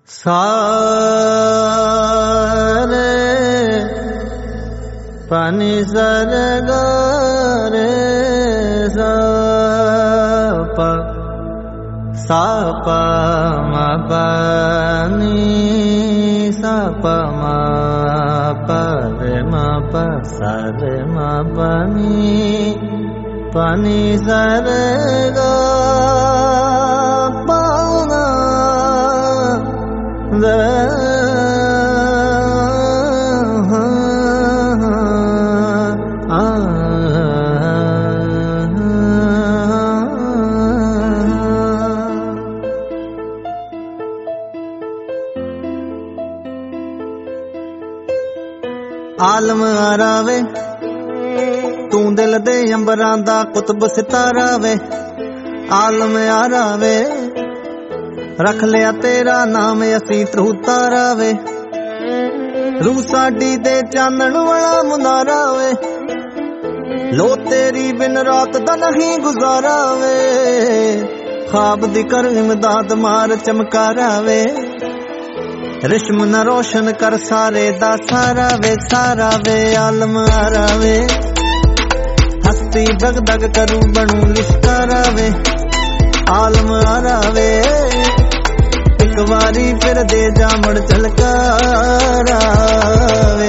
सारे पानी सर गे सा पा मा पानी सा पा मा पा रे मा पा सा रे मा पानी सर गा पाना आलम आरा वे तू दिल दे अंबरां दा कुतुब सितारा वे आलम आरा वे रख लिया तेरा नाम असी तू तारा वे रूह साडी दे चानण वाला मुनारा वे लो तेरी बिन रात दा नहीं गुजारा वे ख्वाब दी कर इमदाद मार चमकारा वे रिश्म न रोशन कर सारे दा सारा वे आलम आरा वे हस्ती दग दग करूं बनू लिश्कारा वे आलम आरा वे एक बारी फिर दे जामड़ चलकारा वे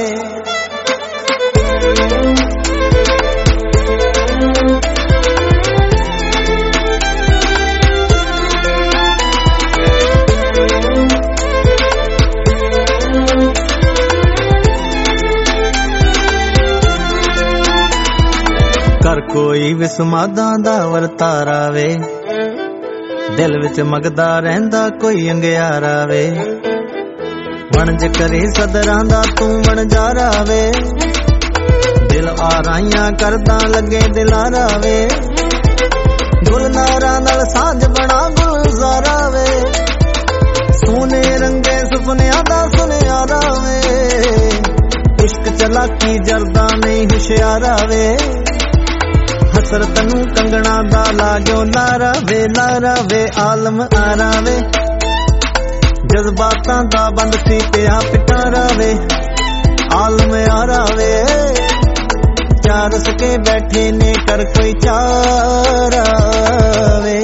कर कोई विस्मादा दा वरतारा वे दिल विच मगदा रहिंदा कोई अंगियारा वे वणज करे सदरां दा तू वणजारा वे दिल आराइयां करदा लगे दिलारा वे गुलनारा नाल सांझ बना गुलजारा वे सोने रंगे सुपनियां दा सुनियारा वे इश्क चलाकी जरदा नहीं हुशियारा वे हसरत नू कंगना दा लागो लारा वे आलम आरा वे जज्बातां दा बंद सी पिया पिटारा वे आलम आरा वे चार सके बैठे ने कर कोई चारा वे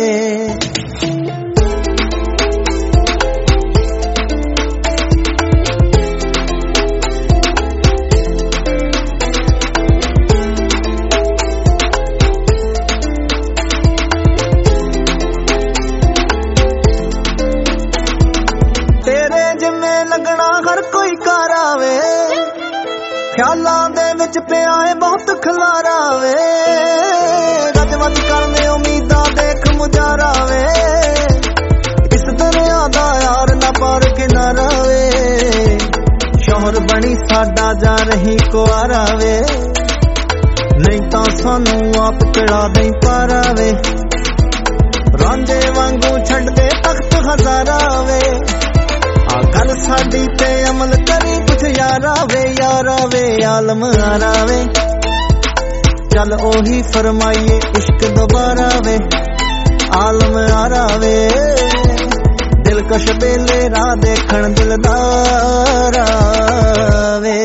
ख्यालां दे विच पिया है बहुत खलारा वे रज वज करने उम्मीदां देख मुजारा वे इस दरिया दा यार ना पार किनारा वे शोहर बनी साडा जा रही कुआरा वे नहीं तां सानू आप चढ़ा दई पारा वे रांझे वांगू छड्ड दे तख्त हजारा वे गल साडी ते अमल करी कुछ यारा वे आलम आरा वे चल ओही फरमाइए इश्क दोबारा वे आलम आरा वे दिलकश बेले राह देखण दिलदारा वे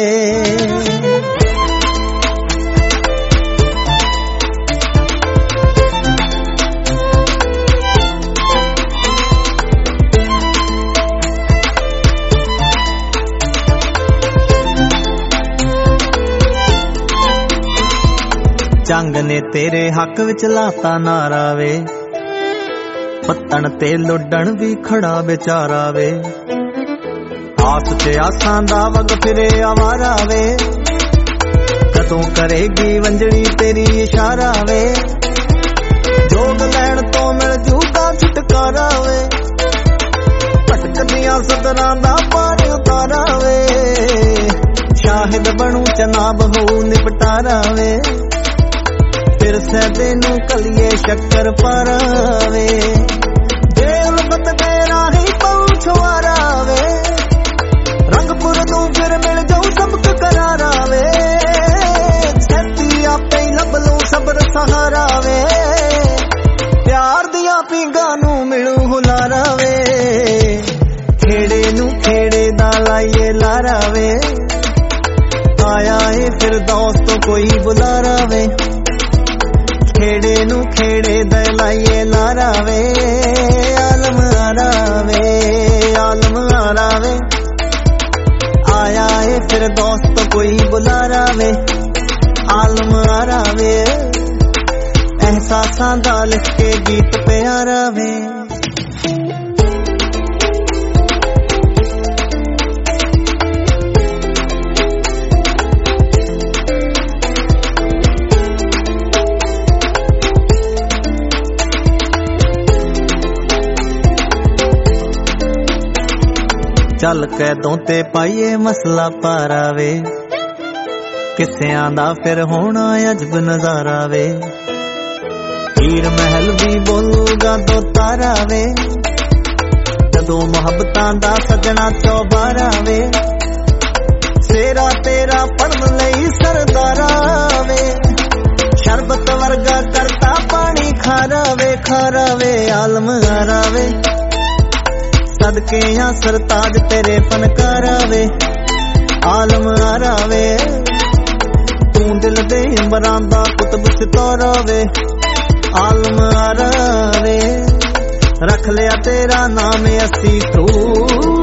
जंग ने तेरे हक विच लाता नारा वे पत्तन ते लुडन भी खड़ा बेचारा वे आस ते आसां दा वग फिरे आवारा वे कदों करेगी वंजड़ी तेरी इशारा वे जोग लैण तो मिल जूगा छुटकारा वे भटकदियां सदरां दा पार उतारा वे शाहिद बनू जनाब हो निपटारा वे फिर सैदे नू कलिए शक्कर पारावे देल बत तेरा ही पहुंचवारा वे रंगपुर तू फिर मिल जाऊं सबक करारा वे सैती आपे लब लूं सबर सहारा वे प्यार दिया पींगा नू मिलू हुलारा वे। तो कोई बुलारा वे, खेड़े नू खेड़े दे लाइए लारा वे, आलम आरा वे, आलम आरा वे, आया है फिर दोस्त तो कोई बुलारा वे, आलम आरा वे, एहसासां दा लिख के गीत प्यारा वे। चल कैदों ते पाइए मसला पारा वे, किस्सियां दा फिर होना अजब नजारा वे, हीर महल भी बोलूगा दो तारा वे, जदों मुहब्बतां दा सजना चौबारा वे, सेरा तेरा पढ़न लई सरदारा वे, शरबत वर्गा करता पानी खारा वे, आलम आरा वे, सदके या सरताज तेरे फनकारा वे, आलम आरा वे, तू दिल दे अंबरां दा कुतुब सितारा वे, आलम आरा वे, रख लिया तेरा नाम असी तू।